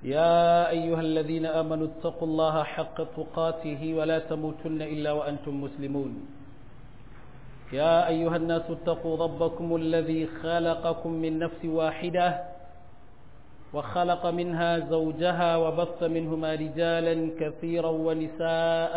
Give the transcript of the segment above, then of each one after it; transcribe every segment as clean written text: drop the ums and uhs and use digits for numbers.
يا أيها الذين آمنوا اتقوا الله حق تقاته ولا تموتن إلا وأنتم مسلمون. يا أيها الناس اتقوا ربكم الذي خلقكم من نفس واحدة وخلق منها زوجها وبث منهما رجالا كثيرا ونساء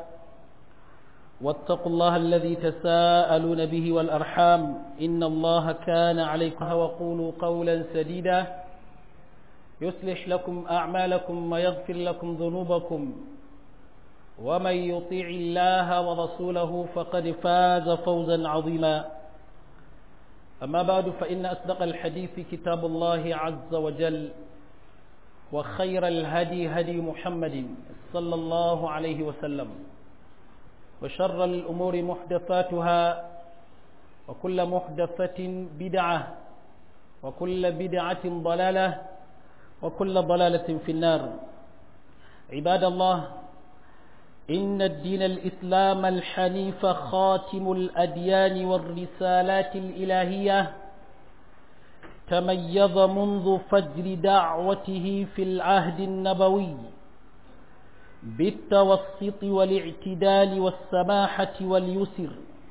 واتقوا الله الذي تساءلون به والأرحام إن الله كان عليكم. وقولوا قولا سديدا يصلح لكم أعمالكم ويغفر لكم ذنوبكم ومن يطيع الله ورسوله فقد فاز فوزا عظيما. أما بعد فإن أصدق الحديث كتاب الله عز وجل وخير الهدي هدي محمد صلى الله عليه وسلم وشر الأمور محدثاتها وكل محدثة بدعة وكل بدعة ضلالة وكل ضلالة في النار. عباد الله، إن الدين الإسلام الحنيف خاتم الأديان والرسالات الإلهية تميز منذ فجر دعوته في العهد النبوي بالتوسط والاعتدال والسماحة واليسر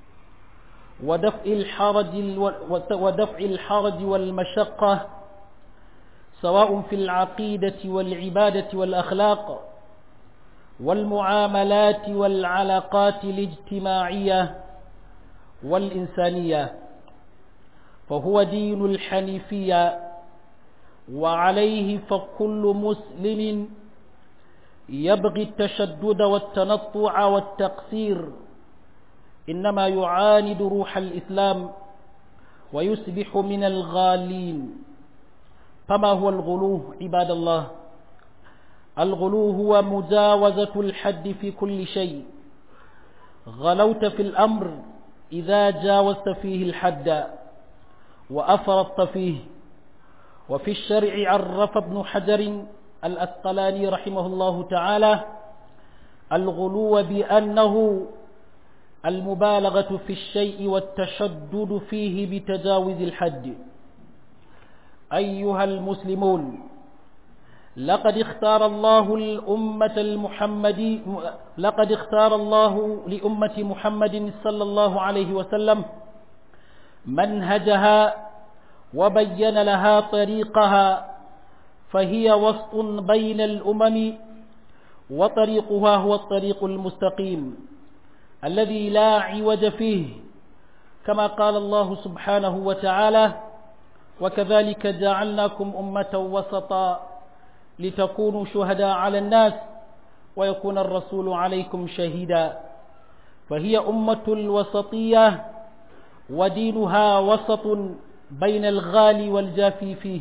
ودفع الحرج والمشقة، سواء في العقيدة والعبادة والأخلاق والمعاملات والعلاقات الاجتماعية والإنسانية، فهو دين الحنيفية، وعليه فكل مسلم يبغي التشدد والتنطع والتقصير إنما يعاند روح الإسلام ويصبح من الغالين. فما هو الغلو عباد الله؟ الغلو هو مجاوزة الحد في كل شيء. غلوت في الأمر إذا جاوزت فيه الحد وأفرطت فيه. وفي الشرع عرف ابن حجر الأسقلاني رحمه الله تعالى الغلو بأنه المبالغة في الشيء والتشدد فيه بتجاوز الحد. أيها المسلمون، لقد اختار الله لأمة محمد صلى الله عليه وسلم منهجها وبين لها طريقها، فهي وسط بين الأمم، وطريقها هو الطريق المستقيم الذي لا عوج فيه، كما قال الله سبحانه وتعالى: وكذلك جعلناكم أمة وسطا لتكونوا شهداء على الناس ويكون الرسول عليكم شهيدا. فهي أمة الوسطية ودينها وسط بين الغالي والجافي فيه.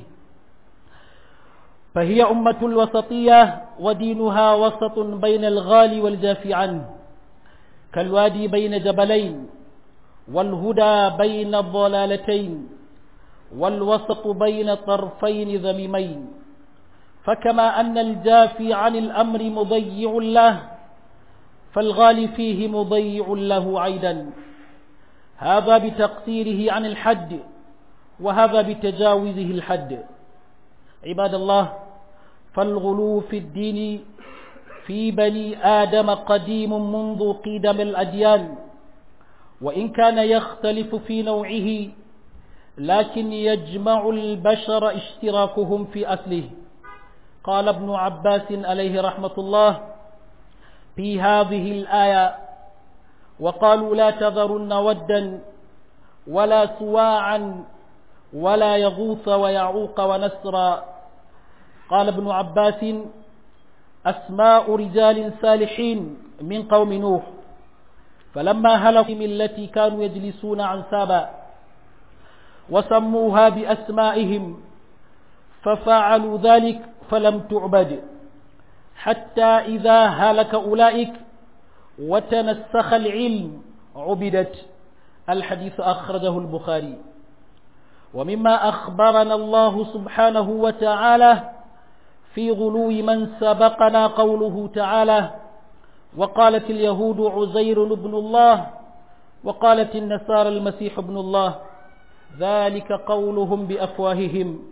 فهي أمة الوسطية ودينها وسط بين الغالي والجافي عنه، كالوادي بين جبلين، والهدى بين الضلالتين، والوسط بين طرفين ذميمين. فكما أن الجافي عن الأمر مضيع له، فالغالي فيه مضيع له عيدا، هذا بتقصيره عن الحد وهذا بتجاوزه الحد. عباد الله، فالغلو في الدين في بني آدم قديم منذ قدم الأديان، وإن كان يختلف في نوعه لكن يجمع البشر اشتراكهم في أصله. قال ابن عباس عليه رحمة الله في هذه الآية: وقالوا لا تذرن ودا ولا سواعا ولا يغوث ويعوق ونسرا. قال ابن عباس: أسماء رجال صالحين من قوم نوح، فلما هلكوا التي كانوا يجلسون عنسابا وسموها بأسمائهم، ففعلوا ذلك فلم تعبد، حتى إذا هلك أولئك وتنسخ العلم عبدت. الحديث أخرجه البخاري. ومما أخبرنا الله سبحانه وتعالى في غلو من سبقنا قوله تعالى: وقالت اليهود عزير ابن الله وقالت النصارى المسيح ابن الله، ذلك قولهم بأفواههم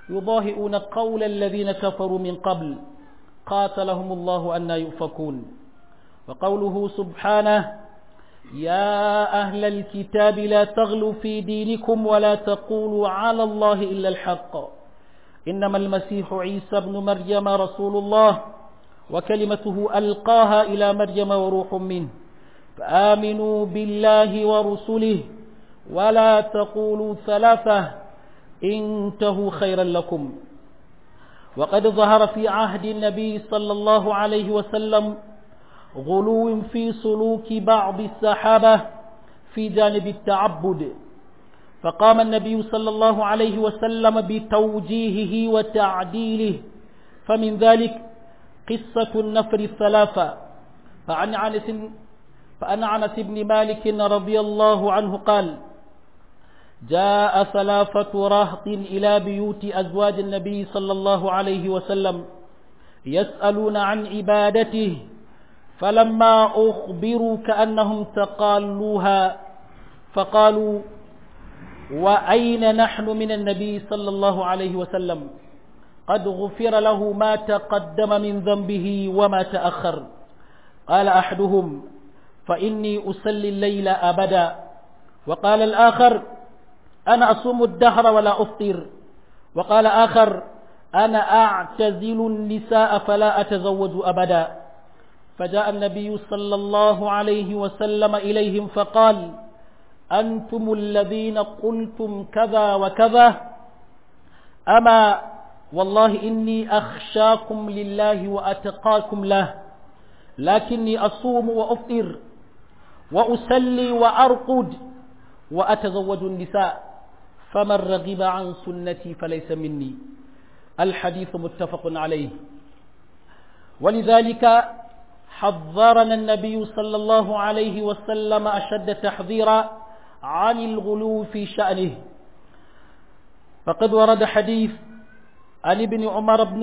يضاهئون قول الذين كفروا من قبل قاتلهم الله أنى يؤفكون. وقوله سبحانه: يا أهل الكتاب لا تغلوا في دينكم ولا تقولوا على الله إلا الحق إنما المسيح عيسى بن مريم رسول الله وكلمته ألقاها إلى مريم وروح منه فآمنوا بالله ورسله ولا تقولوا ثلاثة انتهوا خيرا لكم. وقد ظهر في عهد النبي صلى الله عليه وسلم غلو في سلوك بعض الصحابة في جانب التعبد، فقام النبي صلى الله عليه وسلم بتوجيهه وتعديله، فمن ذلك قصة النفر الثلاثة. فعن أنس بن مالك رضي الله عنه قال: جاء ثلاثة رهط إلى بيوت أزواج النبي صلى الله عليه وسلم يسألون عن عبادته، فلما أخبروا كأنهم تقالوها فقالوا: وأين نحن من النبي صلى الله عليه وسلم؟ قد غفر له ما تقدم من ذنبه وما تأخر. قال أحدهم: فإني أصلي الليل أبدا. وقال الآخر: أنا أصوم الدهر ولا أفطر. وقال آخر: أنا أعتزل النساء فلا أتزوج أبدا. فجاء النبي صلى الله عليه وسلم إليهم فقال: أنتم الذين قلتم كذا وكذا، أما والله إني أخشاكم لله وأتقاكم له، لكني أصوم وأفطر وأسلي وأرقد وأتزوج النساء، فمن رغب عن سنتي فليس مني. الحديث متفق عليه. ولذلك حذرنا النبي صلى الله عليه وسلم أشد تحذيرا عن الغلو في شأنه، فقد ورد حديث عن عمر بن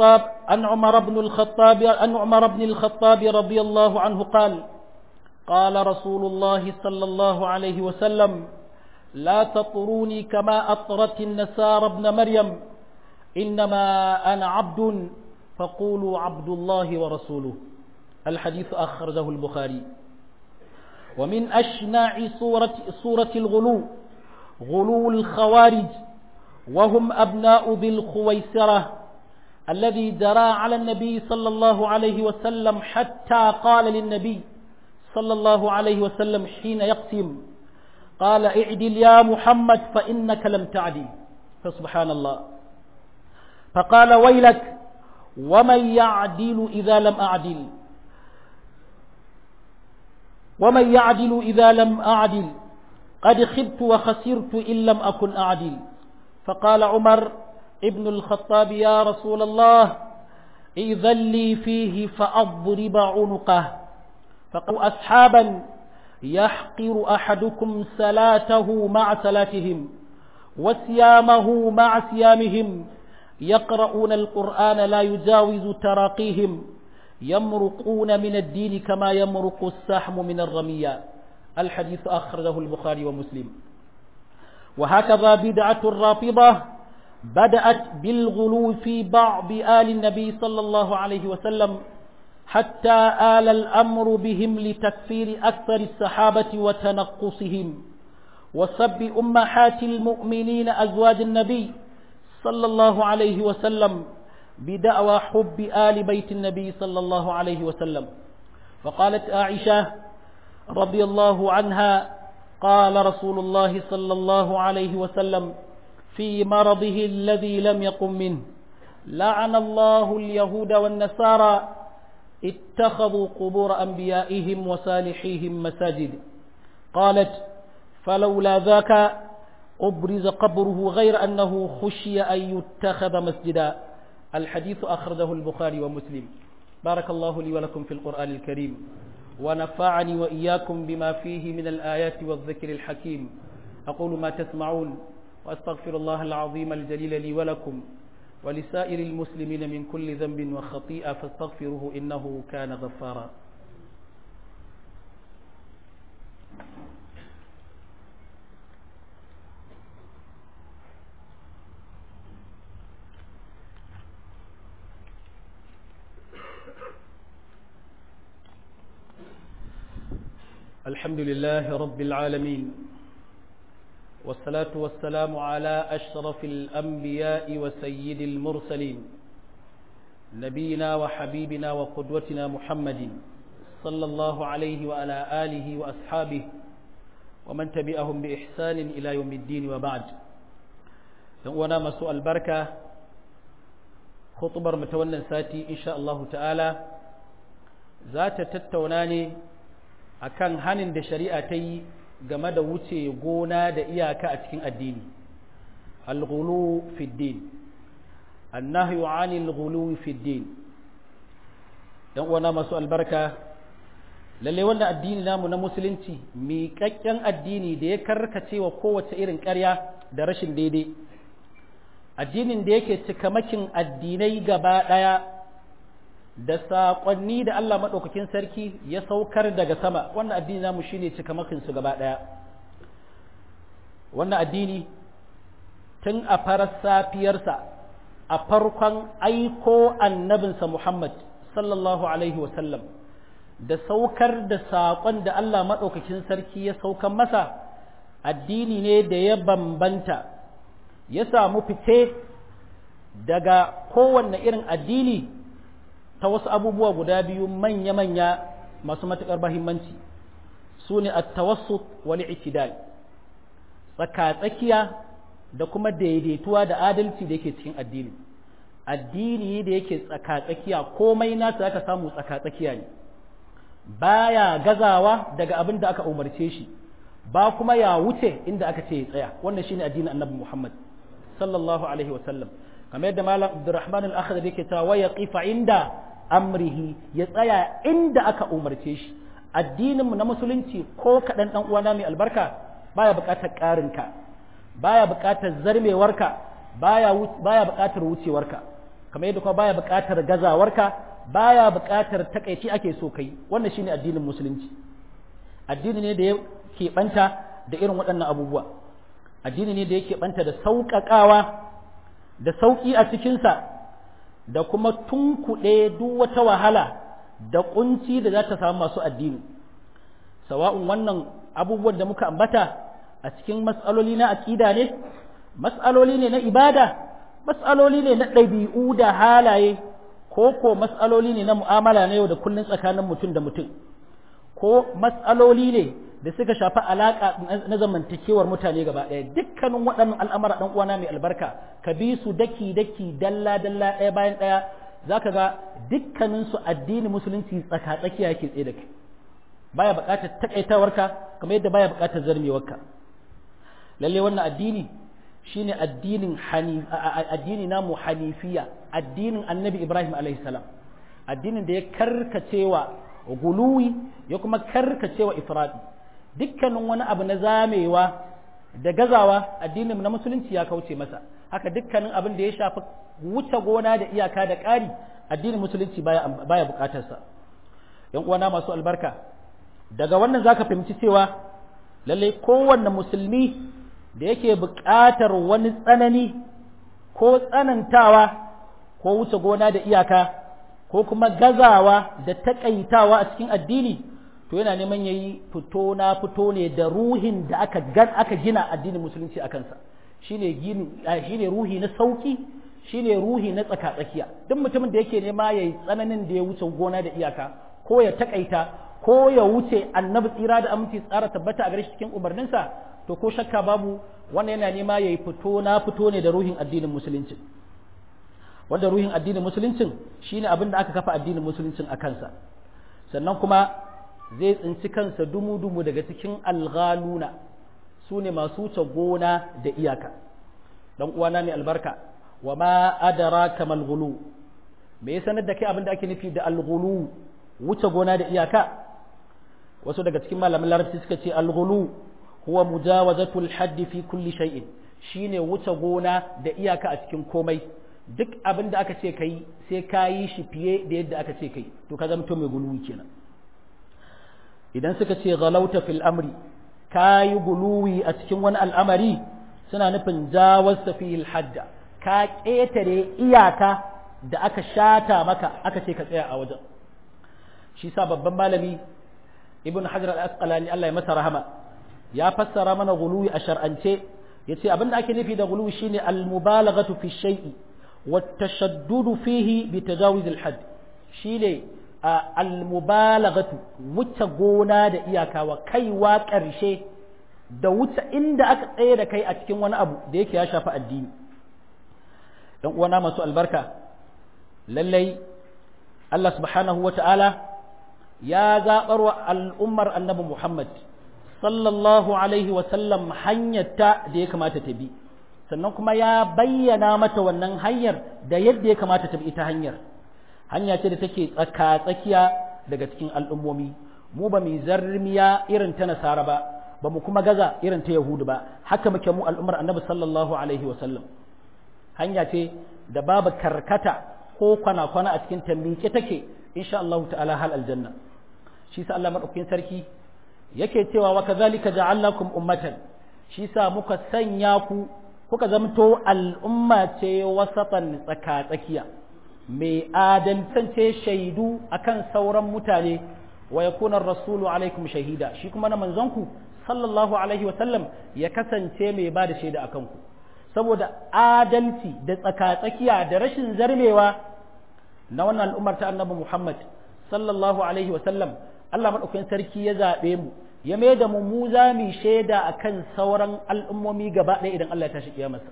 الخطاب رضي الله عنه قال: قال رسول الله صلى الله عليه وسلم: لا تطروني كما أطرت النصارى ابن مريم، إنما أنا عبد فقولوا عبد الله ورسوله. الحديث أخرجه البخاري. ومن أشناع صورة الغلو غلو الخوارج، وهم أبناء ذي الخويسرة الذي جرى على النبي صلى الله عليه وسلم، حتى قال للنبي صلى الله عليه وسلم حين يقسم قال: اعدل يا محمد فإنك لم تعدل. فسبحان الله. فقال: ويلك ومن يعدل إذا لم أعدل، ومن يعدل إذا لم أعدل، قد خبت وخسرت إن لم أكن أعدل. فقال عمر ابن الخطاب: يا رسول الله إذن لي فيه فأضرب عنقه. فقالوا: أصحابا يحقر أحدكم صلاته مع صلاتهم وصيامه مع صيامهم، يقرؤون القرآن لا يجاوز تراقيهم، يمرقون من الدين كما يمرق السهم من الرمية. الحديث أخرجه البخاري ومسلم. وهكذا بدعة الرافضة بدأت بالغلو في بعض آل النبي صلى الله عليه وسلم، حتى آل الأمر بهم لتكفير أكثر الصحابة وتنقصهم وسب أمهات المؤمنين أزواج النبي صلى الله عليه وسلم بدعوى حب آل بيت النبي صلى الله عليه وسلم. وقالت عائشة رضي الله عنها: قال رسول الله صلى الله عليه وسلم في مرضه الذي لم يقم منه: لعن الله اليهود والنصارى اتخذوا قبور أنبيائهم وصالحيهم مساجد. قالت: فلولا ذاك أبرز قبره غير أنه خشي أن يتخذ مسجدا. الحديث أخرجه البخاري ومسلم. بارك الله لي ولكم في القرآن الكريم، ونفعني وإياكم بما فيه من الآيات والذكر الحكيم. أقول ما تسمعون، وأستغفر الله العظيم الجليل لي ولكم ولسائر المسلمين من كل ذنب وخطيئة، فاستغفروه إنه كان غفارا. الحمد لله رب العالمين والصلاة والسلام على أشرف الأنبياء وسيد المرسلين نبينا وحبيبنا وقدوتنا محمد صلى الله عليه وعلى آله وأصحابه ومن تبعهم بإحسان إلى يوم الدين وبعد وانا مسوء البركة خطبر متولى ساتي إن شاء الله تعالى ذات تتوناني akan hanin da shari'a ta yi game da wuce gona da iyaka a cikin addini al-ghulu fi din annahyu 'anil ghulu fi din dan uwana masu albarka lalle wannan addini namu na musulunci miƙaƙƙen addini da ya karkace wa kowace irin ƙarya da rashin daidai addinin da yake cikamakin addinai gaba ɗaya da saƙonni da Allah maɗaukakin sarki ya saukar daga sama wannan addini namu shine cikamakin su gaba ɗaya wannan addini tun a farar safiyarsa a farkon aiko annabinsa Muhammad sallallahu alaihi wasallam da saukar da saƙon da Allah maɗaukakin sarki ya saukan masa addini ne da ya bambanta ya samu fice daga kowanne irin addini ta wasu abubuwa guda biyu manya-manya masu matuƙar mahimmanci su ne at-tawassut wal i'tidal tsaka-tsakiya da kuma daidaituwa da adalci da yake cikin addini da yake tsaka-tsakiya komai nasa aka samu tsaka-tsakiya ne baya gazawa daga abin da aka umarce shi ba kuma ya wuce inda aka ce ya tsaya wannan shine addinin annabi Muhammad sallallahu alaihi wa sallam kamar yadda malam Abdurrahman al-Akhdari yake cewa wa yaqifa inda amrihi ya tsaya inda aka umarce shi addinin mu na musulunci ko kadan dan uwana mai albarka baya buƙatar ƙarinka baya buƙatar zarmewarka baya buƙatar wucewarka kamar yadda kuma baya buƙatar gazawarka baya buƙatar takaici ake so kai wannan shine addinin musulunci addini ne da ya keɓanta da irin waɗannan abubuwa addini ne da ya keɓanta da sauƙaƙawa da sauƙi a cikinsa da kuma tunkuɗe duk wata wahala da ƙunci da za ta samu masu addini sawa'un wannan abubuwan da muka ambata a cikin mas'aloli na aƙida ne mas'aloli ne na ibada mas'aloli ne na ɗabi'u da halaye ko mas'aloli ne na mu'amala na yau da kullun tsakanin mutum da mutum ko mas'aloli ne da suka shafi alaƙa na zamantakewar mutane gaba ɗaya dukkanin waɗannan al'amura ɗan uwana mai albarka ka bi su daki dalla ɗaya bayan ɗaya zaka ga dukkanin su addini musulunci tsaka-tsakiya yake tsaye da kai baya buƙatar takaitawarka kamar yadda baya buƙatar zarmewarka lalle wannan addini shine addini namu hanifiya addinin annabi Ibrahim alaihi salam addinin da ya karkacewa guluwi ya kuma karkacewa ifradi dukkanin wani abu na zamewa da gazawa addinin na musulunci ya kauce masa haka dukkanin abin da ya shafi wuce gona da iyaka da ƙari addinin musulunci baya buƙatarsa yan uwana masu albarka daga wannan zaka fahimci cewa lalle kowanne musulmi da yake buƙatar wani tsanani ko tsanantawa ko wuce gona da iyaka ko kuma gazawa da taƙaitawa a cikin addini to yana neman yayi fito na fito ne da ruhin da aka gina addinin musulunci a kansa shine ruhi na sauki shine ruhi na tsaka-tsakiya duk mutumin da yake nema yayi tsananin da ya wuce gona da iyaka ko ya taƙaita ko ya wuce annabi tsira da aminci tsara tabbata a gare shi cikin umarninsa to ko shakka babu wannan yana nema yayi fito na fito ne da ruhin addinin musulunci wanda ruhin addinin musuluncin shine abin da aka kafa addinin musuluncin a kansa sannan kuma zai tsinci kansa dumu-dumu daga cikin alghaluna su ne masu wuce gona da iyaka dan uwana mai albarka wa ma adraka mal ghulu me ya sanar da kai abin da ake nufi da al-ghulu wuce gona da iyaka wasu daga cikin malaman larabci suka ce al-ghulu huwa mujawazatul hadd fi kulli shay'in shine wuce gona da iyaka a cikin komai duk abin da aka ce kai sai ka yi shi fiye da yadda aka ce kai to ka zama to mai guluwi kenan idan suka ce ghalauta fil amri ka yi guluwi a cikin wani al'amari suna nufin jawasta fil hadda ka ƙetare iyaka da aka shata maka aka ce ka tsaya a wajen shi sa babban malami ibn hajar al-asqalani Allah ya masa rahama ya fassara mana guluwi a shar'ance yace abinda ake nufi da guluwi shine al-mubalaghatu fi shay'i wat tashaddudu fihi bi tajawiz al-hadd shine al-mubalaghatu wuce gona da iyaka wa kaiwa ƙarshe da wuce inda aka tsaye da kai a cikin wani abu da yake ya shafi addini dan uwana masu albarka lallai Allah subhanahu wata'ala ya zaɓar wa al'ummar annabi Muhammad sallallahu alaihi wasallam hanyarta da ya kamata ta bi sannan kuma ya bayyana mata wannan hanyar da yadda ya kamata ta bi ita hanya ce da take tsaka-tsakiya daga cikin al'ummomi mu ba mu zarmiya irin ta nasara ba mu kuma gaza irin ta yahudu ba haka muke mu al'ummar annabi sallallahu alaihi wasallam hanya ce da babu karkata ko kwana-kwana a cikin tambike take insha Allah ta'ala hal aljanna shi sa Allah madaukakin sarki yake cewa wa kazalika ja'alnakum ummatan shi sa muka sanya ku kuka zamto al'umma ce wasatan tsaka-tsakiya mai adalcance shaidu akan sauran mutane wa yakuna ar-rasulu alaikum shahida shi kuma na manzonku sallallahu alaihi wa sallam ya kasance mai ba da shaida akan ku saboda adalci da tsaka-tsakiya da rashin zarmewa na wannan al'ummar ta annabi Muhammad sallallahu alaihi wa sallam Allah madaukakin sarki ya zabe mu ya mai da mu za mu shaida akan sauran al'ummomi gaba ɗaya idan Allah ya tashi kiyamarsa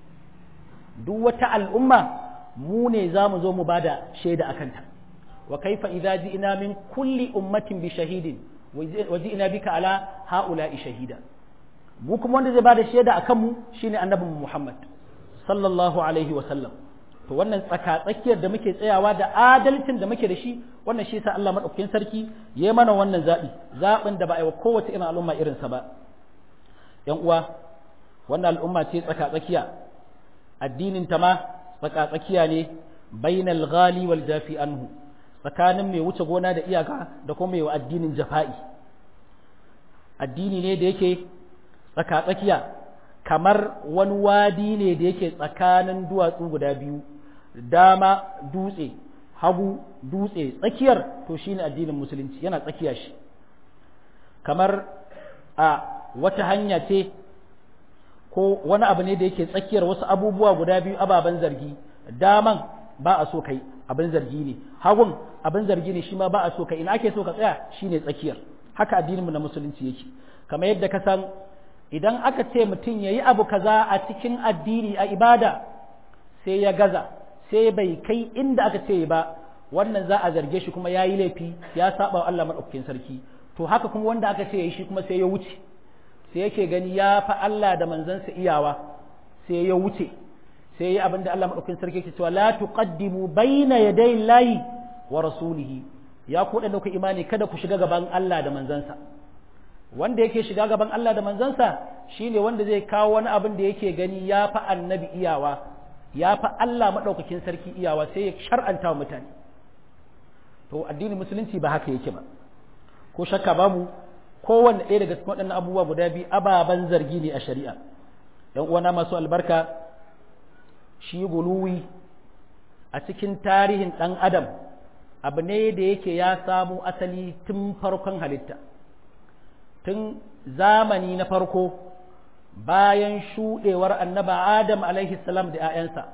duk wata al'umma mu ne za mu zo mu bada shaida akan ta wa kaifa idza ji'na min kulli ummatin bi shahidin wa ji'na bika ala haula'i shahida mu kuma wanda zai bada shaida akan mu shine annabi Muhammad sallallahu alaihi wa sallam to wannan tsaka-tsakiyar da muke tsayawa da adalcin da muke da shi wannan shi yasa Allah madaukakin sarki ya yi mana wannan zaɓin da ba a yi wa kowace irin al'umma irinsa ba ‘yan uwa wannan al'umma ce tsaka-tsakiya addinin ta ma tsaka-tsakiya ne bainal ghali wal jafi anhu tsakanin mai wuce gona da iyaka da kuma mai wa addinin jafa'i addini ne da yake tsaka-tsakiya kamar wani wadi ne da yake tsakanin duwatsu guda biyu dama dutse hagu dutse tsakiyar to shine addinin musulunci yana tsakiya shi kamar a wata hanya ce ko wani abu ne da yake tsakiyar wasu abubuwa guda biyu ababen zargi daman ba a so kai abin zargi ne hagun abin zargi ne shi ma ba a so kai ina ake so ka tsaya shine tsakiyar haka addininmu na musulunci yake kamar yadda ka san idan aka ce mutum yayi abu kaza a cikin addini a ibada sai ya gaza sai bai kai inda aka ce ba wannan za a zarge shi kuma yayi laifi ya saba wa Allah madaukakin sarki to haka kuma wanda aka ce yayi shi kuma sai ya wuce sai yake gani ya fa Allah da manzansa iyawa sai ya wuce sai ya abinda Allah madaukakin sarki yake cewa la tuqaddimu baina yaday Allahi wa rasulihi ya ku da imani kada ku shiga gaban Allah da manzansa wanda yake shiga gaban Allah da manzansa shine wanda zai kawo wani abin da yake gani ya fa annabi iyawa ya fa Allah madaukakin sarki iyawa sai ya shar'anta wa mutane to addinin musulunci ba haka yake ba ko shakka babu kowanne ɗaya daga cikin waɗannan abubuwa guda biyu ababen zargi ne a shari'a ɗan uwana masu albarka shi guluwi a cikin tarihin ɗan adam abu ne da yake ya samu asali tun farkon halitta tun zamani na farko bayan shuɗewar annaba Adam alaihi salam da ‘ya'yansa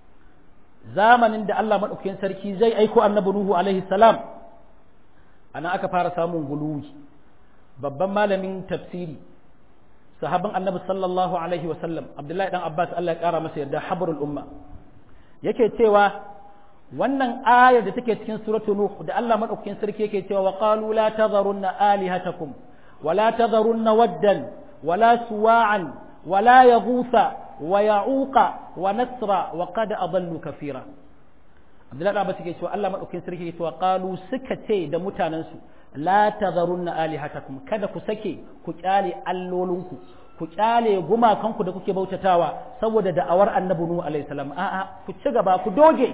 zamanin da Allah maɗaukakin sarki zai aiko annabi Nuhu alaihi salam ana aka fara samun guluwi babban malamin tafsiri sahabin annabi sallallahu alaihi wasallam Abdullahi dan Abbas Allah ya ƙara masa yarda habrul umma yake cewa wannan ayar da take cikin suratul Nuh da Allah maɗaukakin sarki yake cewa wa qalu la tadharunna alihatakum ولا تذرن ودا ولا سواعا ولا يغوث ويعوق ونسرا وقد أضلوا كثيرا عبد الله بن عباس يقول الله مدوكين سركي يقول قالوا سكتي da mutanansu la tadharunna alihatakum kada ku sake ku kyale allolinku ku kyale gumakanku da kuke bautatawa saboda da'awar annabi nuhu alaihi salam a'a ku ci gaba ku doge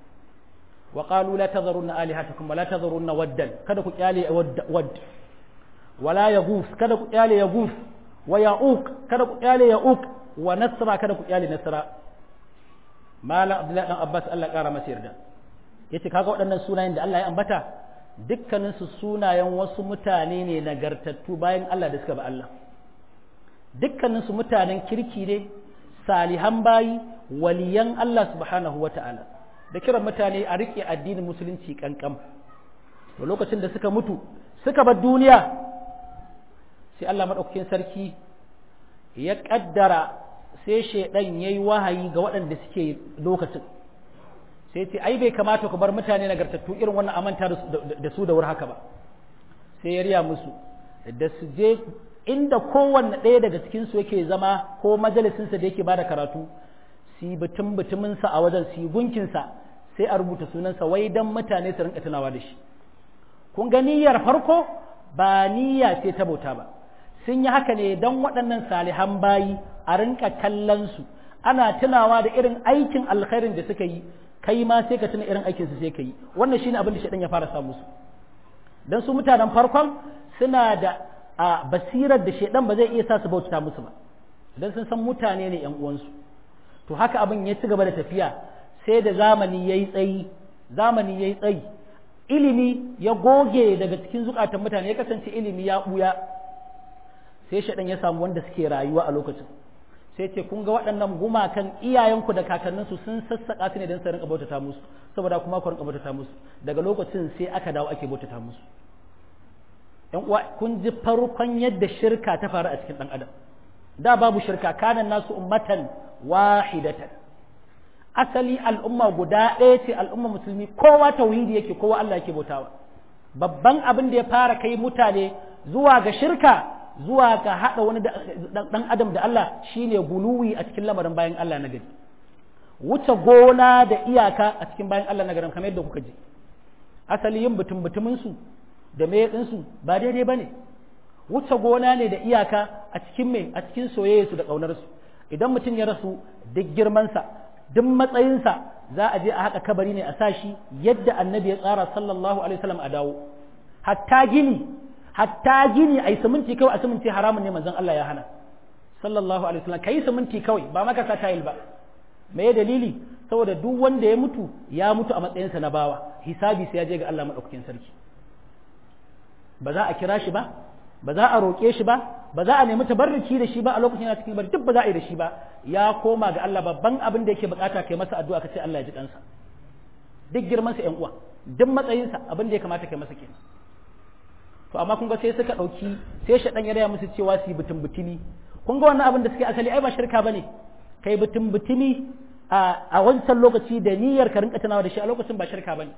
wa qalu la tadharunna alihatakum wa la tadharunna waddan kada ku kyale wadd wala yaghus kada ku kyale yaghus wa ya'uq kada ku kyale ya'uq wa nasra kada ku kyale nasra malam abdullahi dan abbas Allah kara masa yarda yace kaga waɗannan sunayen da Allah ya ambata dukkaninsu sunayen wasu mutane ne nagartattu bayan Allah da suka ba Allah dukkaninsu mutanen kirki ne salihan bayi waliyan Allah subhanahu wata'ala da kiran mutane a riƙe addinin musulunci kankan da lokacin da suka mutu suka bar duniya sai Allah madaukakin sarki ya kaddara sai shedan yayi wahayi ga waɗanda suke lokacin sai ce ai bai kamata ku bar mutane nagartattu irin wannan amanta da su da wuri haka ba sai ya riya musu da su je inda kowanne ɗaya daga cikin su yake zama ko majalisinsa da yake bada karatu su yi butuminsa a wajen su yi gunkinsa sai a rubuta sunansa wai dan mutane su rinka tunawa da shi kun ga niyyar farko ba niyya ce ta bauta ba sun yi haka ne don waɗannan salihan bayi a rinka kallon su ana tunawa da irin aikin alkhairin da suka yi kai ma sai ka tuna irin aikin su sai ka yi wannan shine abin da shedan ya fara samu su dan su mutanen farkon suna da basirar da shedan ba zai iya sa su bauta musu ba dan sun san mutane ne ƴan uwansu to haka abin ya ci gaba da tafiya sai da zamani yayi tsayi ilimi ya goge daga cikin zukatan mutane ya kasance ilimi ya buya sai shedan ya samu wanda suke rayuwa a lokacin sai ce kun ga waɗannan gumakan iyayenku da kakanninsu sun sassaƙa su ne don su rinka bautata musu saboda kuma ku rinka bautata musu daga lokacin sai aka dawo ake bautata musu ƴan uwa kun ji farkon yadda shirka ta faru a cikin ɗan adam da babu shirka kanan nasu ummatan wahidatan asali al'umma guda ɗaya ce al'umma musulmi kowa tauhidi yake kowa Allah yake bautawa babban abin da ya fara kai mutane zuwa ga shirka zuwa ga haɗa wani ɗan adam da Allah shine guluwi a cikin lamarin bayan Allah na gari wuce gona da iyaka a cikin bayan Allah na garin kamar yadda kuka ji asali yin butumin su da me ɗinsu ba daidai bane wuce gona ne da iyaka a cikin a cikin soyayya su da ƙaunar su idan mutum ya rasu duk girmansa duk matsayinsa za a je a haƙa kabari ne a sashi yadda annabi ya tsara sallallahu alaihi wasallam a dawo hatta gini a yi siminti kawai a siminti haramun ne manzon Allah ya hana sallallahu alaihi wasallam kai siminti kawai ba maka sa tayil ba me ya dalili saboda duk wanda ya mutu a matsayinsa na bawa hisabi sai ya je ga Allah madaukakin sarki ba za a kira shi ba ba za a roƙe shi ba ba za a nemi tabarruki da shi ba a lokacin yana cikin bari duk ba za a yi da shi ba ya koma ga Allah babban abin da yake bukata kai masa addu'a kace Allah ya ji kansa duk girman sa ƴan uwa duk matsayinsa abin da ya kamata kai masa kenan to amma kun ga sai suka dauki sai shaɗan ya raya musu cewa su yi butumi kun ga wannan abin da suke asali ai ba shirka bane kai butumi a wancan lokaci da niyyar ka rinka tunawa da shi a lokacin ba shirka bane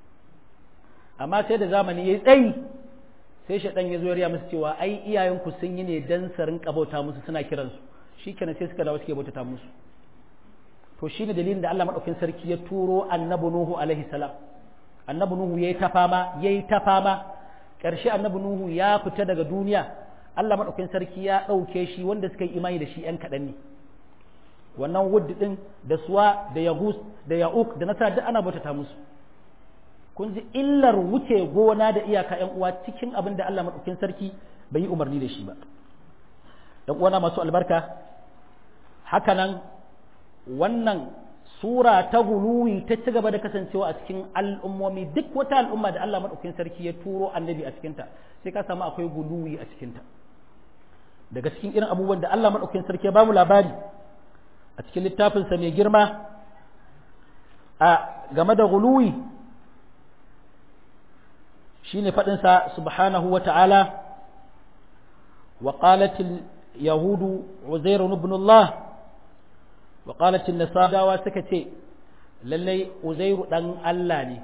amma sai da zamani yayi tsayi sai shaɗan ya zo ya raya musu cewa ai iyayenku sun yi ne dan su rinka bauta musu suna kiransu shikenan sai suka dawo suke bautata musu to shine dalilin da Allah madaukakin sarki ya turo annabi Nuhu alaihi salam annabi Nuhu yayi ta fama ƙarshe annabi Nuhu ya fita daga duniya Allah maɗaukakin sarki ya ɗauke shi wanda suka yi imani da shi ‘yan kaɗan ne wannan Wud ɗin da Suwa da Yagus da Ya'uk da Nasara duk ana bautata musu kun ji illar wuce gona da iyaka ‘yan uwa cikin abin da Allah maɗaukakin sarki bai yi umarni da shi ba ‘yan uwana masu albarka hakanan wannan sura ta guluwi ta ci gaba da kasancewa a cikin al'ummomi duk wata al'umma da Allah maɗaukakin sarki ya turo annabi a cikinta sai ka samu akwai guluwi a cikinta daga cikin irin abubuwan da Allah maɗaukakin sarki ya ba mu labari a cikin littafinsa mai girma a game da guluwi shine faɗinsa subhanahu wa ta'ala wa qalatil yahudu uzairu ibn Allah وقالت النصارى وسكتي للي أزير دن الله ني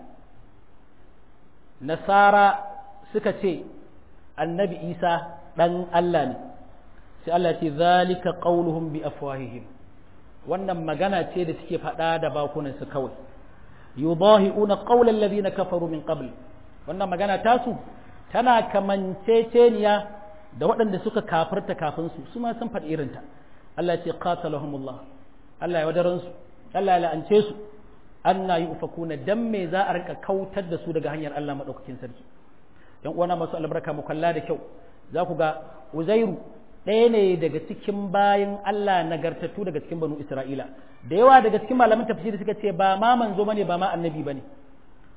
نصارى سكتي النبي عيسى دن الله ني سألت ذلك قولهم بأفواههم wannan magana ce da suke faɗa da bakunansu kawai yudahi'una qawla alladhina kafaru min qabl wannan magana tasu tana kamanceceniya da waɗanda suka kafirta kafin su ma sun faɗi irinta Allah ya ce qatalahumullah Allah ya wadaransu Allah ya la'ance su anna yufakuna dan me za a rinka kautar da su daga hanyar Allah madaukakin sarki yan uwana masu albarka mu kalla da kyau za ku ga Uzairu ɗaya ne daga cikin bayin Allah nagartattu daga cikin banu Isra'ila da yawa daga cikin malaman tafsiri suka ce ba ma manzo bane ba ma annabi bane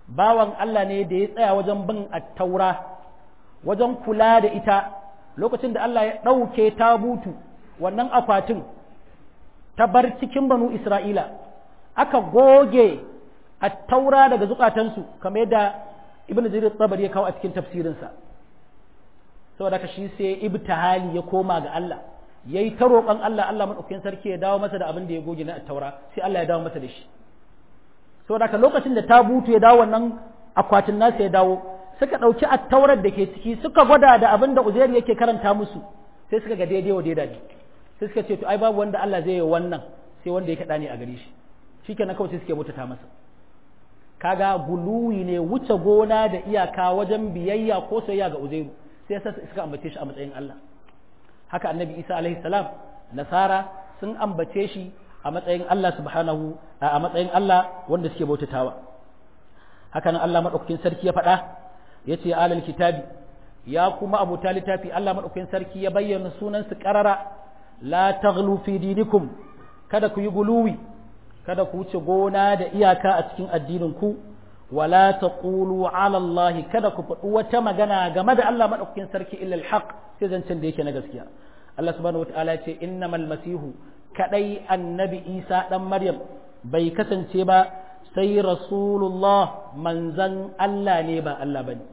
bawan Allah ne da ya tsaya wajen bin at-taura wajen kula da ita lokacin da Allah ya ɗauke tabutu wannan akwatin ta bar cikin banu Isra'ila aka goge at-taura daga zukatansu kamar yadda Ibn Jarir at-Tabari ya kawo a cikin tafsirinsa saboda ka shi sai ibtihali ya koma ga Allah yayi ta roƙon Allah Allah madaukakin sarki ya dawo masa da abin da ya goge na at-taura sai Allah ya dawo masa da shi saboda ka lokacin da tabutu ya dawo wannan akwatin nasa ya dawo suka ɗauki at-taurar da ke ciki suka gwada da abin da Uzair yake karanta musu sai suka ga daidai wa daidai sai suka ce to ai babu wanda Allah zai yi wannan sai wanda ya kaɗa ne a gare shi shikenan kawai sai suke mutata masa kaga guluwi ne wuce gona da iyaka wajen biyayya ko soyayya ga Uzairu sai suka ambace shi a matsayin Allah haka annabi Isa alaihi salam nasara sun ambace shi a matsayin Allah subhanahu a matsayin Allah wanda suke bautatawa haka nan Allah madaukakin sarki ya faɗa yace alal kitabi ya kuma abu littafi Allah madaukakin sarki ya bayyana sunan su qarara la taghlu fi dinikum kada ku yi guluwi kada ku wuce gona da iyaka a cikin addinin ku wala taqulu ala Allah kada ku faɗi wata magana game da Allah madaukakin sarki illa alhaq sai zancen da yake na gaskiya Allah subhanahu wataala ya ce innamal masihu kadai annabi Isa dan Maryam bai kasance ba sai rasulullah manzan Allah ne ba Allah bane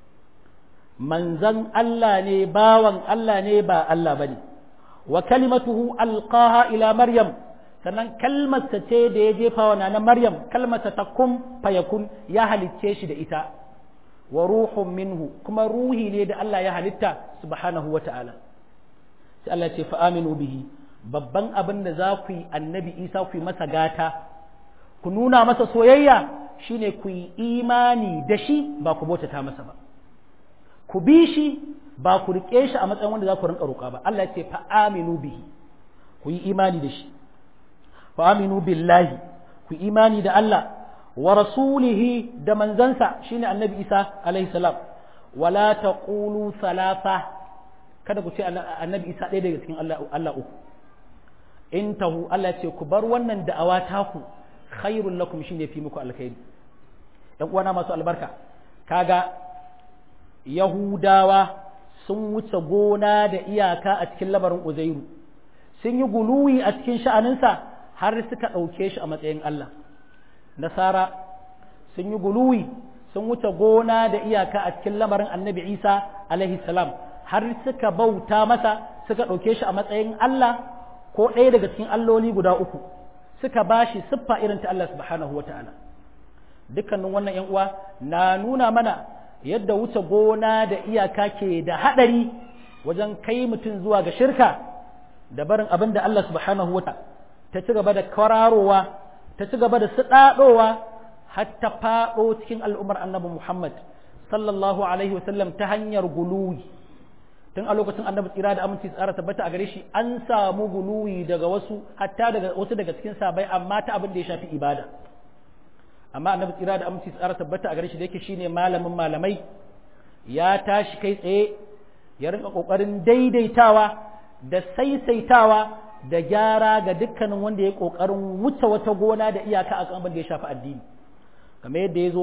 manzan Allah ne bawan Allah ne ba Allah bane wa kalimatuhu alqaha ila Maryam sannan kalmarsa ce da ya jefa wa na Maryam kalmarsa ta kun fayakun ya halicce shi da ita wa ruhun minhu kuma ruhi ne da Allah ya halitta subhanahu wa ta'ala sai Allah ce fa aminu bihi babban abin da za ku yi annabi Isa ku yi masa gata ku nuna masa soyayya shine ku yi imani da shi ba ku bautata masa ba ku bi shi ba ku rike shi a matsayin wanda za ku rinka roƙa ba Allah ya ce fa aminu bihi ku yi imani da shi fa aminu billahi ku imani da Allah wa rasulihi da manzansa shine annabi Isa alaihi salam wala taqulu salafa kada ku ce annabi Isa ɗaya daga cikin Allah uku intahu Allah ce ku bar wannan da'awa taku khairul lakum shine fi muku alkhairi dan uwana masu albarka kaga yahudawa sun wuce gona da iyaka a cikin lamarin Uzairu sun yi guluwi a cikin sha'aninsa har suka ɗauke shi a matsayin Allah nasara sun yi guluwi sun wuce gona da iyaka a cikin lamarin annabi Isa alaihi salam har suka bauta masa suka ɗauke shi a matsayin Allah ko ɗaya daga cikin alloli guda uku suka bashi siffa irin ta Allah subhanahu wa ta'ala dukkanin wannan ‘yan uwa na nuna mana yadda wuce gona da iyaka ke da haɗari wajen kai mutum zuwa ga shirka da barin abin da Allah subhanahu wa ta'ala ta ci gaba da kwararowa ta ci gaba da suɗaɗowa har ta faɗo cikin al'ummar annabi Muhammad sallallahu alaihi wasallam ta hanyar guluwi tun a lokacin annabi tsira da aminci tsara tabbata a gare shi an samu guluwi daga wasu hatta daga wasu daga cikin sabai amma ta abin da ya shafi ibada amma annabi tsira da aminci tsara tabbata a gare shi da yake shine malamin malamai ya tashi kai tsaye ya rinka kokarin daidaitawa da saisaitawa da gyara ga dukkanin wanda ya kokarin wuce wata gona da iyaka a kan abin da ya shafi addini kamar yadda ya zo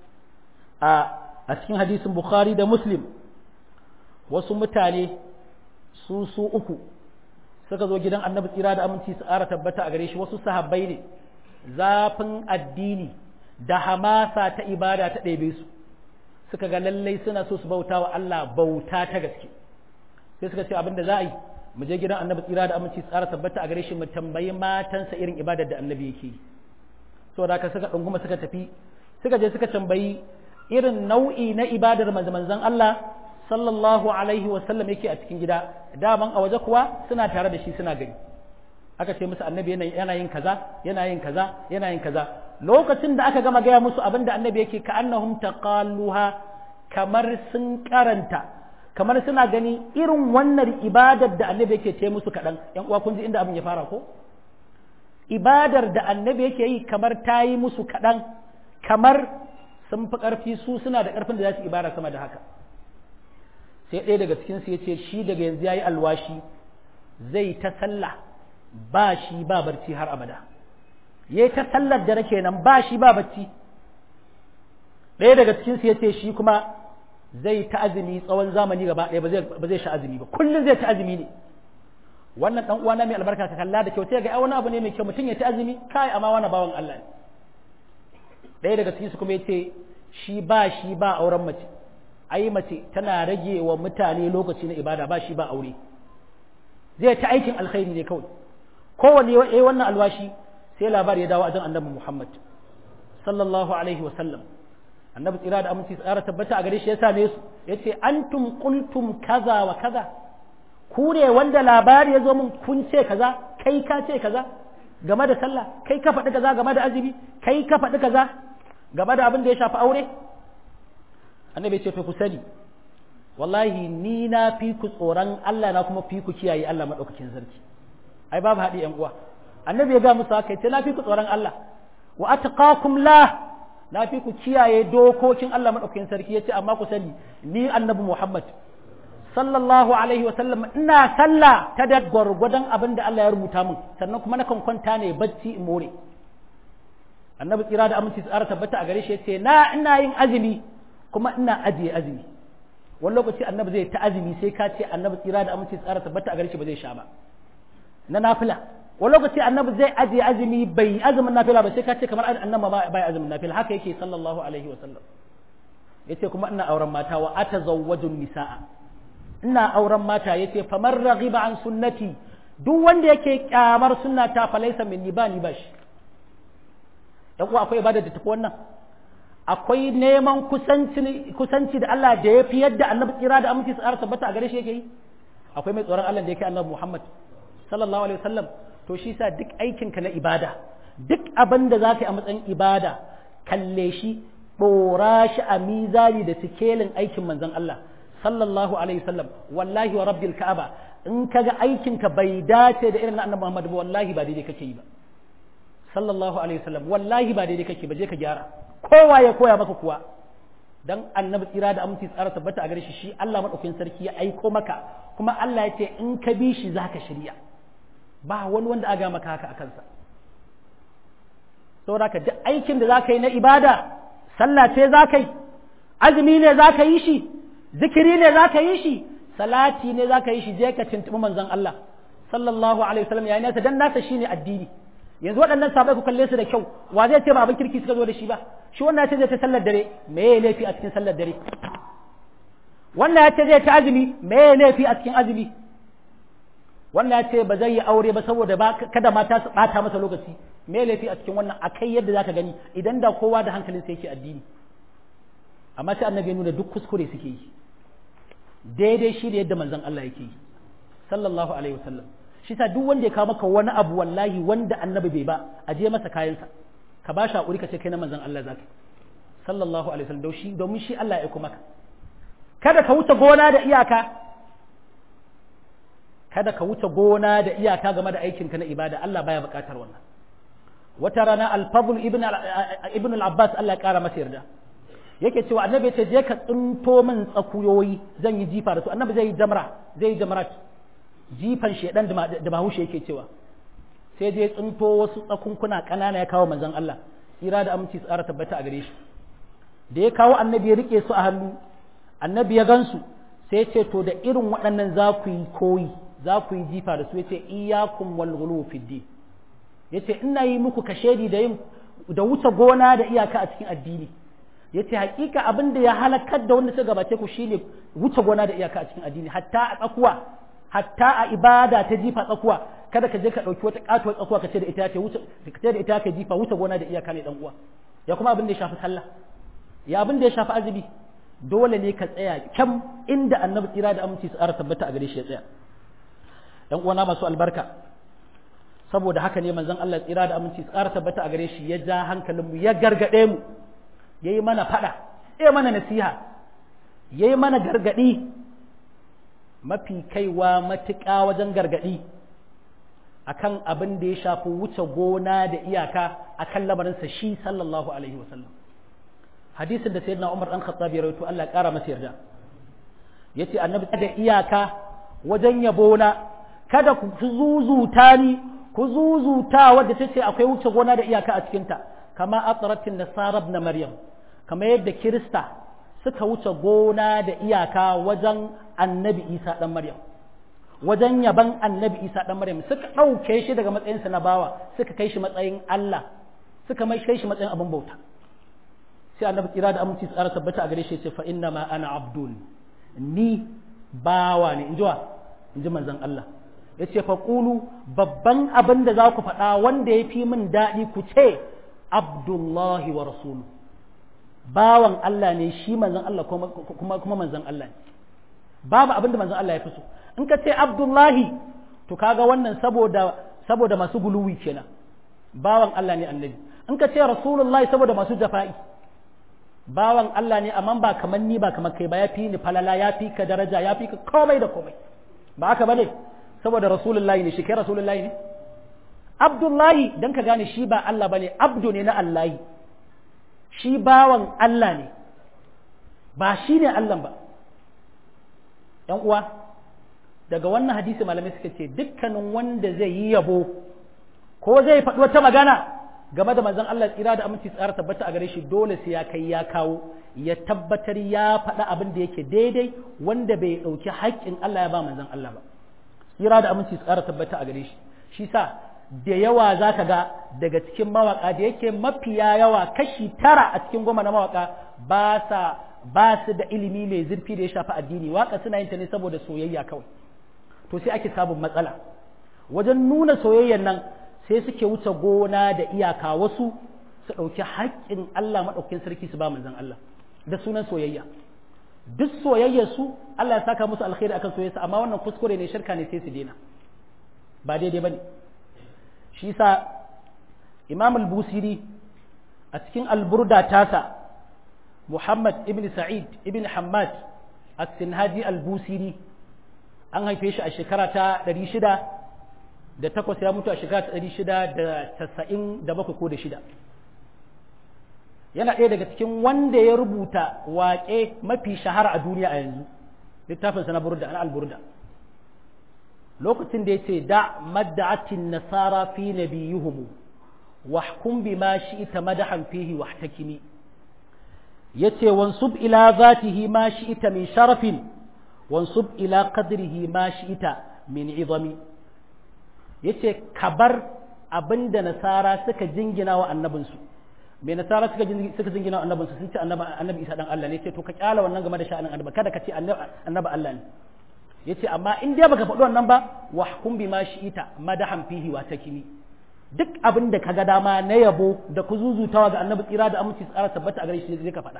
a cikin hadisin Bukhari da Muslim wasu mutane su uku suka zo gidan annabi tsira da aminci su ƙara tabbata a gare shi wasu sahabbai ne zafin addini da hamasa ta ibada ta ɗebe su suka ga lallai suna so su bauta wa Allah bauta ta gaske sai suka ce abinda za a yi mu je gidan annabi tsira da aminci su ƙara tabbata a gare shi mu tambayi matansa irin ibadar da annabi yake yi saboda haka suka ɗunguma suka tafi suka je suka tambayi irin nau'i na ibadar manzon Allah sallallahu alaihi wasallam yake a cikin gida daman a waje kuwa suna tare da shi suna gani aka ce musu annabi yana yin kaza yana yin kaza yana yin kaza lokacin da aka gama gaya musu abin da annabi yake ka annahum taqalluha kamar sun karanta kamar suna gani irin wannan ibadar da annabi yake ce musu kaɗan yan uwa kun ji inda abin ya fara ko ibadar da annabi yake yi kamar ta yi musu kaɗan kamar sun fi ƙarfi su suna da ƙarfin da za su ibada sama da haka sai ɗaya daga cikinsu ya ce shi daga yanzu ya yi alwashi zai ta sallah ba shi ba barci har abada ya yi ta sallar da kenan ba shi ba barci ɗaya daga cikin su yace shi kuma zai ta azumi tsawon zamani gaba ɗaya ba zai sha azumi ba kullum zai ta azumi ne wannan dan uwana mai albarka ka kalla da kyau sai ga ai wani abu ne mai kyau mutum ya ta azumi kai amma wani bawan Allah ne ɗaya daga cikin su kuma yace shi ba auren mace ai mace tana rage wa mutane lokaci na ibada ba shi ba aure zai ta aikin alkhairi ne kawai kowanne yayi wannan alwashi sai labari ya dawo a jan annabi Muhammad sallallahu alaihi wa sallam annabi tsira da aminci tsara tabbata a gare shi ya same su yace antum qultum kaza wa kaza ku ne wanda labari ya zo min kun ce kaza kai ka ce kaza game da sallah kai ka faɗi kaza game da azumi kai ka faɗi kaza game da abin da ya shafi aure annabi ce to ku sani wallahi ni na fi ku tsoron Allah na kuma fi ku kiyaye Allah madaukakin sarki ai babu haɗi yan uwa annabi ya ga musu haka yace na fi ku tsoron Allah wa atqakum la na fi ku kiyaye dokokin Allah madaukakin sarki yace amma ku sani ni annabi Muhammad sallallahu alaihi wa sallam ina sallah ta da gwargwadon abin da Allah ya rubuta min sannan kuma nakan kwanta ne bacci in more annabi tsira da aminci tsara tabbata a gare shi yace ina yin azumi kuma ina ajiye azumi wani lokaci annabi zai ta azumi sai ka ce annabi tsira da aminci tsara tabbata a gare shi ba zai sha ba na nafila wani lokaci annabi zai ajiye azumi bai azumin nafila ba sai ka ce kamar annabi bai azumin nafila haka yake sallallahu alaihi wa sallam yace kuma ina auren mata wa atazawwajun nisaa ina auren mata yace famar raghiba an sunnati duk wanda yake kyamar sunnata fa laysa minni ba ni bashi dan uwa akwai ibada da tafi wannan akwai neman kusanci da Allah da yafi yadda annabi tsira da aminci tsara tabbata a gare shi yake yi akwai mai tsoron Allah da yake annabi Muhammad sallallahu alaihi wasallam to shi sa duk aikinka na ibada duk abin da zaka yi a matsayin ibada kalle shi dora shi a mizani da sikelin aikin manzon Allah sallallahu alaihi wasallam wallahi wa rabbil ka'aba in kaga aikinka bai dace da irin annabi Muhammad ba wallahi ba daidai kake yi ba sallallahu alaihi wasallam wallahi ba daidai kake ba je ka gyara kowa ya koya maka kuwa dan annabi tsira da aminci tsara tabbata a gare shi Allah madaukakin sarki ya aiko maka kuma Allah ya ce in ka bi shi zaka shirya ba wani wanda aga maka haka akan sa saboda ka duk aikin da zaka yi na ibada sallah ce zaka yi azumi ne zaka yi shi zikiri ne zaka yi shi salati ne zaka yi shi je ka tuntubi manzon Allah sallallahu alaihi wasallam yayin nasa dan nasa shine addini yanzu waɗannan sahabbai ku kalle su da kyau wa zai ce ba abin kirki suka zo da shi ba shi wannan ya ce zai ta sallar dare me ya laifi a cikin sallar dare wannan ya ce zai ta azumi me ya laifi a cikin azumi wannan ya ce ba zai yi aure ba saboda ba kada mata su bata masa lokaci me ya laifi a cikin wannan akai yadda zaka gani idan da kowa da hankalin sa yake addini amma sai annabi ya nuna duk kuskure suke yi daidai shi da yadda manzon Allah yake yi sallallahu alaihi wasallam shi sa duk wanda ya kawo maka wani abu wallahi wanda annabi bai ba a je masa kayansa ka ba shi hakuri ka ce kai na manzon Allah zaka sallallahu alaihi wasallam domin shi Allah ya aiko maka kada ka wuce gona da iyaka game da aikinka na ibada Allah baya bukatar wannan wata rana al-Fadl ibn al-Abbas Allah ya kara masa yarda yake cewa annabi ya ce je ka tsinto min tsakuyoyi zan yi jifa da su annabi zai yi jamrat jifan shedan da bahaushe yake cewa sai je tsinto wasu tsakunkuna kanana ya kawo manzon Allah tsira da aminci tsara tabbata a gare shi da ya kawo annabi ya rike su a hannu annabi ya gansu sai ya ce to da irin waɗannan za ku yi koyi za ku yi jifa da su yace iyyakum wal ghulu fid din yace ina yi muku kashedi da wuce gona da iyaka a cikin addini yace hakika abin da ya halakar da wanda suka gabace ku shine wuce gona da iyaka a cikin addini hatta a ibada ta jifa tsakuwa kada ka je ka dauki wata katuwar tsakuwa ka ce da ita ka jifa wuce gona da iyaka ne dan uwa ya kuma abin da ya shafi sallah ya abin da ya shafi azumi dole ne ka tsaya kyam inda annabi tsira da aminci su tabbata a gare shi ya tsaya dan uwana masu albarka saboda haka ne manzon Allah tsira da aminci su tabbata a gare shi ya ja hankalin mu ya gargade mu yayi mana fada yayi mana nasiha yayi mana gargadi mafi kaiwa matuƙa wajen gargadi akan abin da ya shafi wuce gona da iyaka akan lamarinsa shi sallallahu alaihi wasallam hadisin da sayyidina Umar dan Khattab ya rawaito Allah ya kara masa yarda yace annabi da iyaka wajen yabona kada ku zuzuta ni ku zuzuta wadda tace akwai wuce gona da iyaka a cikin ta kama atratin nasara ibn maryam kamar yadda Kirista suka wuce gona da iyaka wajen annabi Isa ɗan Maryam, wajen yaban annabi Isa ɗan Maryam suka ɗauke shi daga matsayinsa na bawa suka kai shi matsayin Allah, suka kai shi matsayin abin bauta. Sai annabi tsira da aminci tsara tabbata a gare shi ya ce fa inna ma ana abdun, ni bawa ne, in ji manzon Allah. Ya ce fa qulu, babban abin da za ku faɗa wanda ya fi min daɗi ku ce Abdullahi wa rasulu, bawan Allah ne shi manzon Allah kuma manzon Allah ne. Babu abin da manzon Allah ya fi so. In ka ce Abdullahi to kaga wannan saboda masu guluwi kenan, bawan Allah ne annabi. In ka ce Rasulullahi saboda masu jafa'i, bawan Allah ne amma ba kamar ni ba kamar kai ba, ya fi ni falala, ya fi ka daraja, ya fi ka komai da komai, ba haka bane? Saboda Rasulullahi ne shi, kai Rasulullahi ne. Abdullahi dan ka gane shi ba Allah bane, abdu ne na Allahi, shi bawan Allah ne, ba shi ne Allah ba. ‘Yan uwa, daga wannan hadisi malamai suka ce dukkanin wanda zai yi yabo ko zai faɗi wata magana game da manzon Allah tsira da aminci tsara tabbata a gare shi, dole sai ya kai ya kawo, ya tabbatar ya faɗa abin da yake daidai, wanda bai ɗauki haƙƙin Allah ya ba manzon Allah ba. Tsira da aminci tsara tabbata a gare shi. Shi sa da yawa za ka ga daga cikin mawaƙa da yake mafiya yawa kashi 9 a cikin 10 na mawaƙa ba su da ilimi mai zurfi da ya shafi addini, waƙa suna yin ta ne saboda soyayya kawai. To sai ake samun matsala wajen nuna soyayyan nan, sai suke wuce gona da iyaka, wasu su ɗauki haƙƙin Allah maɗaukin sarki su ba manzon Allah da sunan soyayya. Duk soyayyar su Allah ya saka musu alkhairi akan soyayyarsa, amma wannan kuskure ne, shirka ne, sai su daina, ba daidai bane. Shi sa Imam al-Busiri a cikin al-Burda tasa, Muhammad ibn Sa'id ibn Hammad as-Sinhadi al-Busiri, an haife shi a shekara ta 608, ya mutu a shekara ta 697 ko da 6. Yana ɗaya daga cikin wanda ya rubuta waƙe mafi shahara a duniya a yanzu, littafinsa na Burda, na al-Burda. Lokacin da ya ce da madda'atin nasara fi nabiyuhum wahkum bima shi'ta madahan fihi wahtakimi, yace wansub ila zatihi ma shi'ta min sharafin wansub ila qadrihi ma shi'ta min izami. Yace kabar abinda nasara suka jingina wa annabinsu, me nasara suka jingina wa annabinsu, sun ce annabi Isa dan Allah ne, ce to ka kyala wannan game da sha'anin annabi, kada ka ce annabi Allah ne. Yace amma in dai baka faɗi wannan ba, wahkum bima shi'ita madahan fihi wa takimi, duk abin da kaga dama na yabo da kuzuzutawa ga annabi tsira da aminci tsara tabbata a gare shi zai ka faɗa.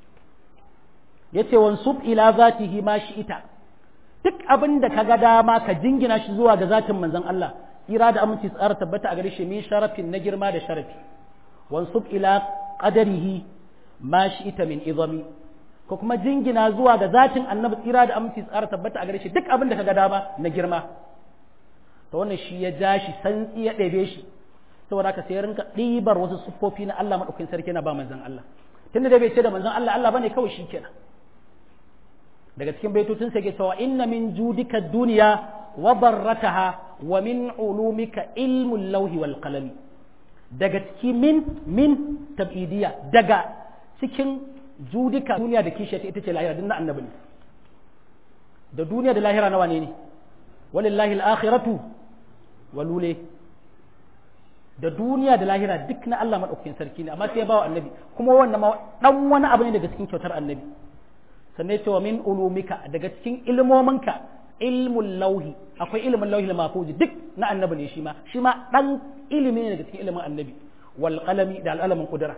Yace wansub ila zatihi ma shi'ita, duk abin da kaga dama ka jingina shi zuwa ga zatin manzon Allah tsira da aminci tsara tabbata a gare shi, min sharafin na girma da sharafi. Wansub ila qadarihi ma shi'ita min izami, ko kuma jingina zuwa ga zatin annabi tsira da aminci tsara tabbata a gare shi duk abin da kaga dama na girma. To wannan shi ya ja shi santsi ya ɗebe shi, saboda haka sai ya rinka ɗibar wasu siffofi na Allah madaukakin sarki na ba manzon Allah, tunda da bai ce da manzon Allah Allah bane kawai shi kenan. Daga cikin baitotun sai ke cewa inna min judika dunya wa barrataha wa min ulumika ilmul lawhi wal qalami. Daga cikin min tabidiyya, daga cikin judika duniya da kishiyar ita ce lahira, dinna annabi ne. Da duniya da lahira nawa ne? Walillahi al-akhiratu walule. Da duniya da lahira duk na Allah madaukakin sarki ne, amma sai ya bawa annabi, kuma wannan ma dan wani abu ne daga cikin kyautar annabi. Sannan ya ce wa min ulumika, daga cikin ilmominka ilmul lauhi, akwai ilmin lauhi al-mahfuz duk na annabi ne, shi ma dan ilimi ne daga cikin ilimin annabi, wal qalami da al-alamin qudra.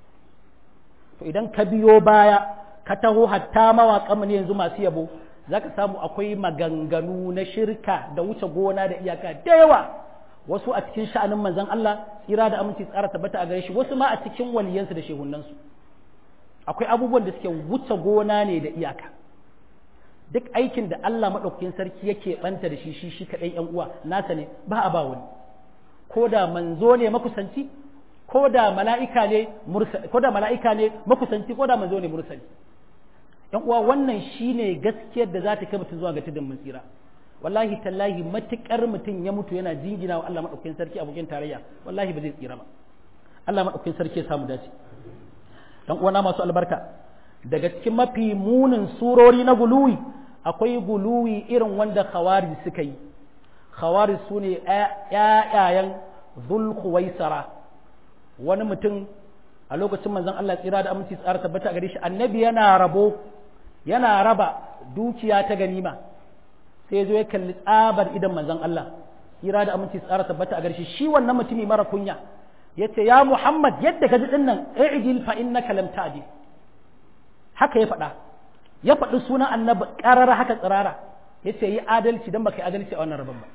To idan ka biyo baya ka taho hatta mawaƙan ne yanzu masu yabo, zaka samu akwai maganganu na shirka da wuce gona da iyaka da yawa, wasu a cikin sha'anin manzon Allah tsira da aminci tsara tabbata a gare shi, wasu ma a cikin waliyansu da shehunansu. Akwai abubuwan da suke wuce gona ne da iyaka. Duk aikin da Allah madaukakin sarki yake banta da shi kadai yan uwa nasa ne, ba a ba wani, ko da manzo ne makusanci, ko da mala'ika ne mursali, ko da mala'ika ne makusanci, ko da manzo ne mursali. Yan uwa, wannan shine gaskiyar da za ta kai mutum zuwa ga tudun mun tsira. Wallahi tallahi, matukar mutum ya mutu yana jingina wa Allah madaukakin sarki abokin tarayya, wallahi ba zai tsira ba. Allah madaukakin sarki ya samu dace. dan uwana masu albarka daga cikin mafi munin surori na guluwi akwai guluwi irin wanda khawarij suka yi. Khawarij sune ƴaƴayen Zulkhuwaisara, wani mutum a lokacin manzon Allah tsira da aminci tsara tabbata a gare shi, annabi yana raba dukiya ta ganima, sai zo ya kalli tsabar idan manzon Allah tsira da aminci tsara tabbata a gare shi wannan mutumi mara kunya yace ya Muhammad yadda ka ji dinnan i'dil fa innaka lam ta'dil, haka ya faɗi sunan annabi ƙarara haka tsirara, yace yi adalci dan baka yi adalci a wannan rabon ba.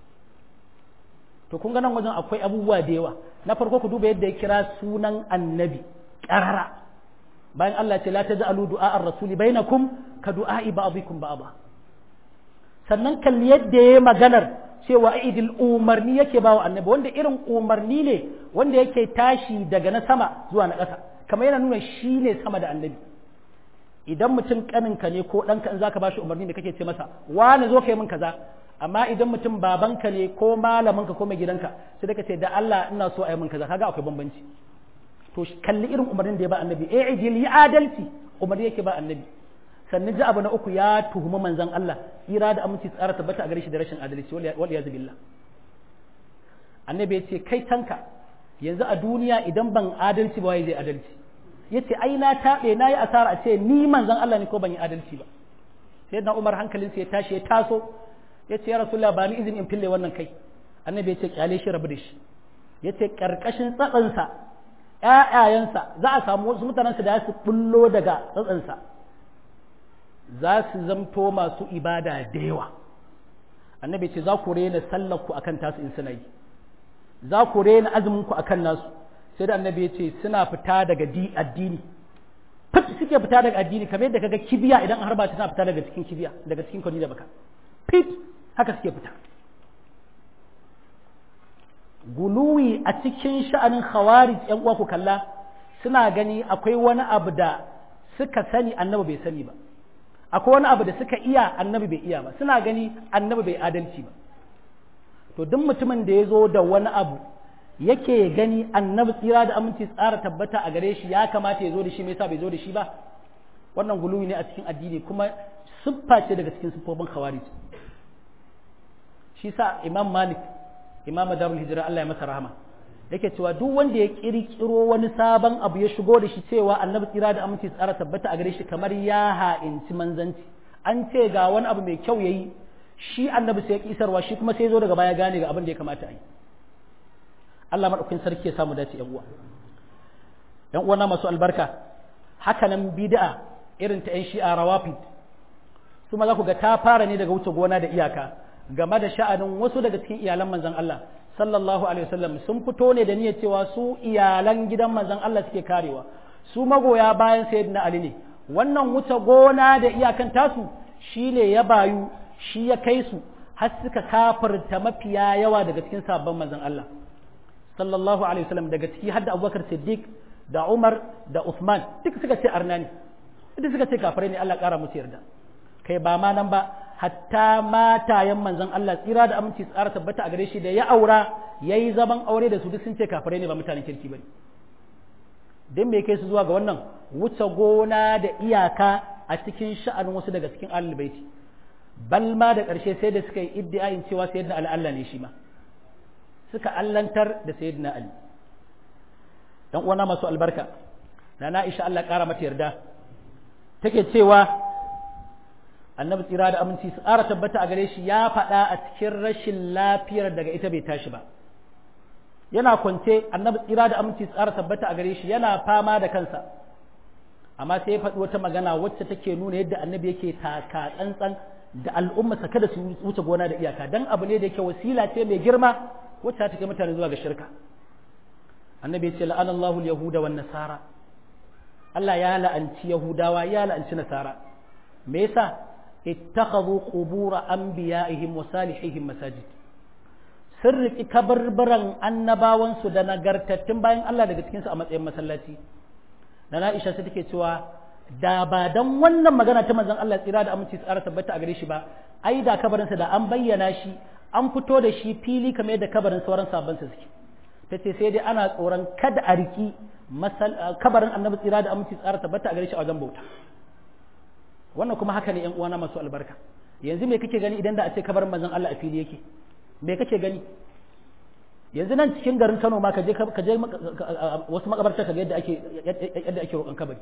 To kun ga nan wajen akwai abubuwa da yawa. Na farko ku duba yadda ya kira sunan annabi ƙarara, bayan Allah ce la taj'alu du'a ar-rasuli bainakum ka du'a'i ba'dikum ba'da. Sannan kalli yadda ya maganar cewa idil umarni yake bawa annabi, wanda irin umarni ne wanda yake tashi daga na sama zuwa na ƙasa, kamar yana nuna shi ne sama da annabi. Idan mutum kaninka ne ko ɗanka in zaka bashi umarni da kake ce masa wani zo kai min kaza, amma idan mutum babanka ne ko malaminka ko mai gidanka sai da ka ce da Allah ina so a yi min kaza, kaga akwai bambanci. To kalli irin umarnin da ya ba annabi, idil yi adalci, umarni yake ba annabi. Sannan ji abu na uku, ya tuhumi manzon Allah tsira da aminci tsara tabbata a gare shi da rashin adalci, wal iyaz billah. Annabi ya ce kai tanka, yanzu a duniya idan ban adalci ba wai zai adalci. Yace ai na tabe nayi asara a ce ni manzon Allah ne ko ban yi adalci ba. Sayyidina Umar hankalinsa ya tashi ya taso, yace ya Rasulullah ba ni izini in fille wannan kai. Annabi ya ce kyale shi, rabu da shi. Yace karkashin tsatsansa ƴaƴayensa za a samu wasu mutanensa da su bullo daga tsatsansa, za su zamto masu ibada da yawa. Annabi ce za ku rena sallar ku akan tasu in suna yi, za ku rena azumin ku akan nasu. Sai da annabi ya ce suna fita daga addini, suke fita daga addini kamar yadda kaga kibiya idan an harba ta tana fita daga cikin kibiya, daga cikin kwani da baka, haka suke fita. Guluwi a cikin sha'anin khawarij yan uwa ku kalla, suna gani akwai wani abu da suka sani annabi bai sani ba, akwai wani abu da suka iya annabi bai iya ba, suna gani annabi bai adalci ba. To duk mutumin da ya zo da wani abu yake gani annabi tsira da aminci tsara tabbata a gare shi ya kamata ya zo da shi, me yasa bai zo da shi ba? Wannan guluwi ne a cikin addini, kuma siffa ce daga cikin siffofin khawarij. Shi sa Imam Malik, Imam Darul Hijra, Allah ya masa rahama, yake cewa duk wanda ya kirkiro wani sabon abu ya shigo da shi cewa annabi tsira da aminci tsara tabbata a gare shi, kamar ya ha'inci manzanci. An ce ga wani abu mai kyau yayi, shi annabi sai ya kisarwa, shi kuma sai zo daga baya gane ga abin da ya kamata a yi. Allah madaukakin sarki ya samu dace yan uwa. Yan uwana masu albarka, haka nan bid'a irin ta yan shi'a rawafid, su ma za ku ga ta fara ne daga wuce gona da iyaka game da sha'anin wasu daga cikin iyalan manzon Allah sallallahu alaihi wasallam. Sun fito ne da niyyar cewa su iyalan gidan manzon Allah suke karewa, su magoya bayan sayyidina Ali ne. Wannan wuce gona da iyakan tasu shine ya bayu, shi ya kai su har suka kafirta mafiya yawa daga cikin sahabban manzon Allah sallallahu alaihi wasallam, daga ciki har da Abubakar Siddiq da Umar da Uthman, duk suka ce arna ne, duk suka ce kafirai ne, Allah ƙara musu yarda. Kai ba ma nan ba, hatta matayen manzon Allah tsira da aminci tsara tabbata a gare shi da ya aura yayi zaman aure da su, duk sun ce kafirai ne, ba mutanen kirki bane. Dan me kai su zuwa ga wannan wuce gona da iyaka a cikin sha'anin wasu daga cikin ahlul baiti, bal ma da ƙarshe sai da suka yi iddiayin cewa sayyidina Ali Allah ne shi ma, suka allantar da sayyidina Ali. Dan uwana masu albarka, na Aisha Allah ƙara mata yarda, take cewa annabi tsira da aminci su ƙara tabbata a gare shi ya faɗa a cikin rashin lafiyar daga ita bai tashi ba. Yana kwance, annabi tsira da aminci su ƙara tabbata a gare shi yana fama da kansa, amma sai ya faɗi wata magana wacce take nuna yadda annabi yake taka tsantsan da al'umma saka da su wuce gona da iyaka, dan abu ne da yake wasila ce mai girma wacce ta kai mutane zuwa ga shirka. Annabi ya ce la'anallahu al-yahuda wan nasara, Allah ya la'anci yahudawa ya la'anci nasara. Me yasa? ittakhadhu qubur anbiya'ihim wa salihihim masajid, sun riki kabarbaran annabawansu da nagartattun bayan Allah daga cikinsu a matsayin masallaci. Na Aisha sai take cewa da ba dan wannan magana ta manzon Allah tsira da aminci tsara tabbata a gare shi ba, ai da kabarinsa da an bayyana shi, an fito da shi fili kamar yadda kabarin sauran sahabban sa suke. Tace sai dai ana tsoron kada a riki kabarin annabi tsira da aminci tsara tabbata a gare shi a wajen bauta. Wannan kuma haka ne ƴan uwana masu albarka. Yanzu me kake gani idan da a ce kabarin manzon Allah a fili yake? Me kake gani? Yanzu nan cikin garin Kano ma ka je wasu makabarta ka ga yadda ake roƙon kabari.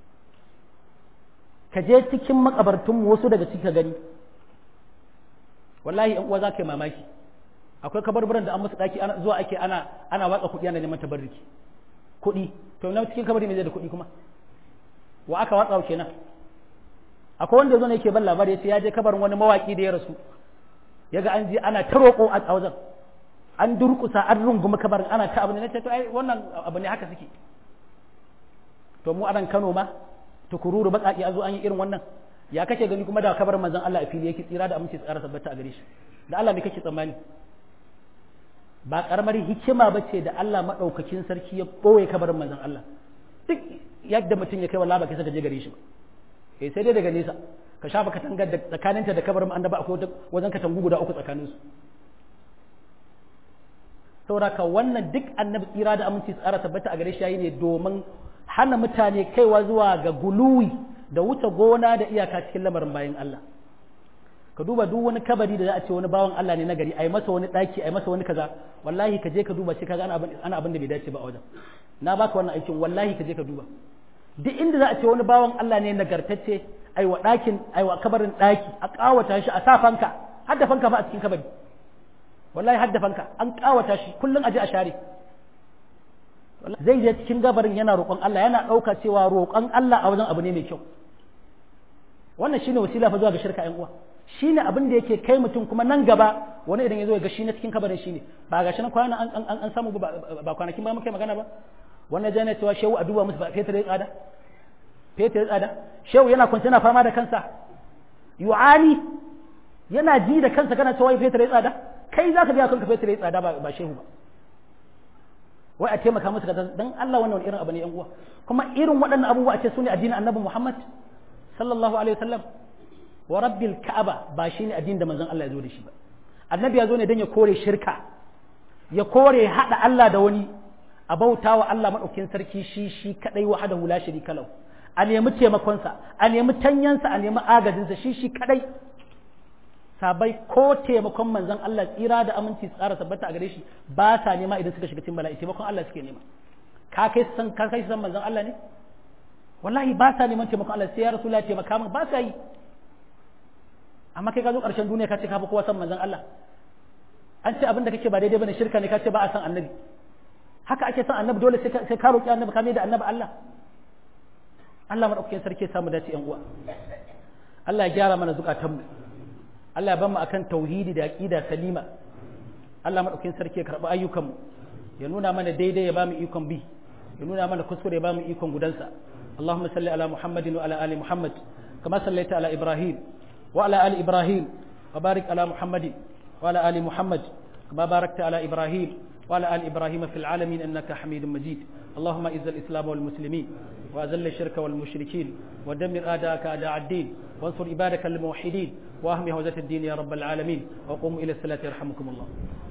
Ka je cikin makabartunmu wasu daga ciki ka gani. Wallahi ƴan uwa za ka yi mamaki. Akwai kabarburan da an musu daki zuwa ake ana watsa kuɗi ana neman tabarruki. Kuɗi to na cikin kabari me zai da kuɗi kuma? Wa aka watsa kenan? Akwai wanda yazo ne yake ban labari yace ya je kabarin wani mawaki da ya rasu. Yaga an je ana ta roƙo a wajen. An durƙusa an rungumi kabarin ana ta abu ne nace to ai wannan abu ne haka suke. To mu anan Kano ma tukururu baƙaƙi a zo an yi irin wannan. Ya kake gani kuma da kabarin manzon Allah a fili yake tsira da amince tsara tabbata a gare shi. Da Allah me kake tsammani? Ba karamar hikima ba ce da Allah maɗaukakin sarki ya ɓoye kabarin manzon Allah. Duk yadda mutum ya kai wallahi ba kai saka je gare shi ba. Sai dai daga nesa ka shafa katangar da tsakaninta da kabarin annabi akwai wajen katangu guda 3 tsakaninsu. Saboda ka wannan duk annabi tsira da aminci tsara tabbata a gare shi yayi ne domin hana mutane kaiwa zuwa ga guluwi da wuce gona da iyaka cikin lamarin bayan Allah. Ka duba duk wani kabari da za a ce wani bawan Allah ne na gari ai masa wani daki ai masa wani kaza wallahi ka je ka duba sai kaga ana abin da bai dace ba a wajen. Na baka wannan aikin wallahi ka je ka duba. Duk inda za a ce wani bawan Allah ne nagartacce ai wa dakin ai wa kabarin daki a kawata shi a sa fanka hadda fanka ba a cikin kabari. Wallahi hadda fanka an kawata shi kullun aje a share. Zai je cikin gabarin yana roƙon Allah yana ɗauka cewa roƙon Allah a wajen abu ne mai kyau. Wannan shine wasila fa zuwa ga shirka ƴan uwa. Shine abin da yake kai mutum kuma nan gaba wani idan ya zo ya ga shi na cikin kabarin shine ba ga shi na kwana an samu ba kwanakin ba muke magana ba wannan jana cewa shehu a duba musu ba fetur ya tsada shehu yana kwance yana fama da kansa yu'ani yana ji da kansa kana cewa fetur ya tsada kai zaka biya kanka fetur ya tsada ba shehu ba wai a taimaka musu kaza dan Allah wannan irin abu ne yan uwa kuma irin waɗannan abubuwa a ce sune addinin Annabi Muhammad sallallahu alaihi wasallam wa rabbil ka'aba ba shine addinin da manzon Allah ya zo da shi ba annabi ya zo ne dan ya kore shirka ya kore hada Allah da wani a bautawa Allah madaukakin sarki shi kadai wahdahu la sharika lahu a nemi taimakon sa a nemi tanyansa a nemi agajin sa shi kadai sabai ko taimakon manzon Allah tsira da aminci tsara tabbata a gare shi ba sa nema idan suka shiga cikin bala'i taimakon Allah suke nema ka kai san manzon Allah ne wallahi ba sa neman taimakon Allah sai ya rasulullahi taimaka min ba sa yi amma kai ka zo ƙarshen duniya ka ce ka fi kowa san manzon Allah an ce abin da kake ba daidai bane shirka ne ka ce ba a san annabi haka ake san annabi dole sai ka roki annabi ka mai da annabi Allah Allah madaukakin sarki ya samu dace yan uwa Allah ya gyara mana zukatanmu Allah ya bar mu akan tauhidi da aqida salima Allah madaukakin sarki ya karbi ayyukanmu ya nuna mana daidai ya ba mu ikon bi ya nuna mana kuskure ya ba mu ikon gudansa Allahumma salli ala Muhammadin wa ala ali Muhammad kama sallaita ala Ibrahim وعلى آل إبراهيم وبارك على محمد وعلى آل محمد كما باركت على إبراهيم وعلى آل إبراهيم في العالمين إنك حميد مجيد اللهم إذ الإسلام والمسلمين وأذل الشرك والمشركين ودمر أعداءك أعداء الدين وانصر عبادك الموحدين وأهم هوزة الدين يا رب العالمين وقوموا إلى الصلاة يرحمكم الله